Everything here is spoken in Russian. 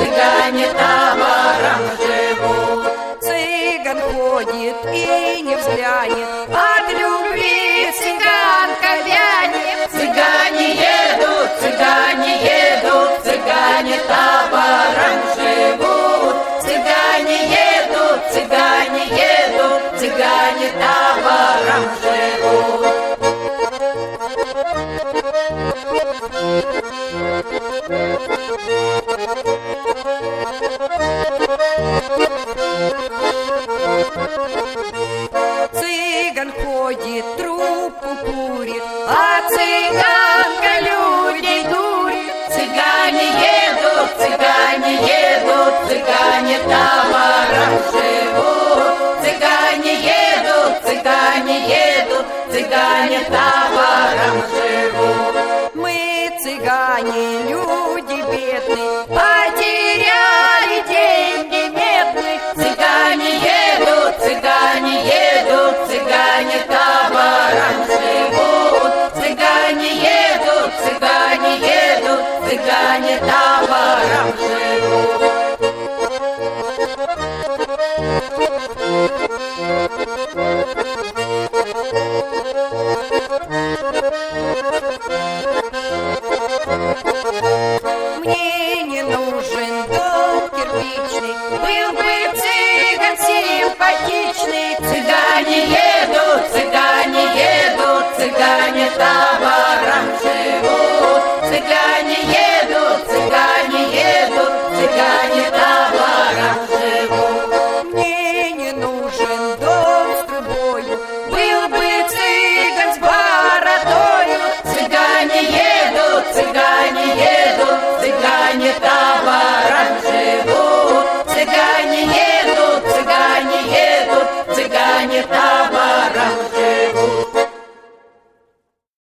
цыгане товаром живут. Цыган ходит и не взглянет, от любви цыганка вянет. Цыгане едут, цыгане товаром живут. Цыгане едут, цыгане товаром живут. Цыган ходит, трубку курит, а цыганка людей дурит. Цыгане едут, цыгане товаром живут. Цыгане едут, цыгане товаром живут. Мы, цыгане, люди бедные, потеряли деньги медные. Цыгане едут, цыгане товаром живут. Цыгане едут, цыгане товаром живут. Мне не нужен дом кирпичный, был бы цыган симпатичный. Цыгане едут, цыгане товаром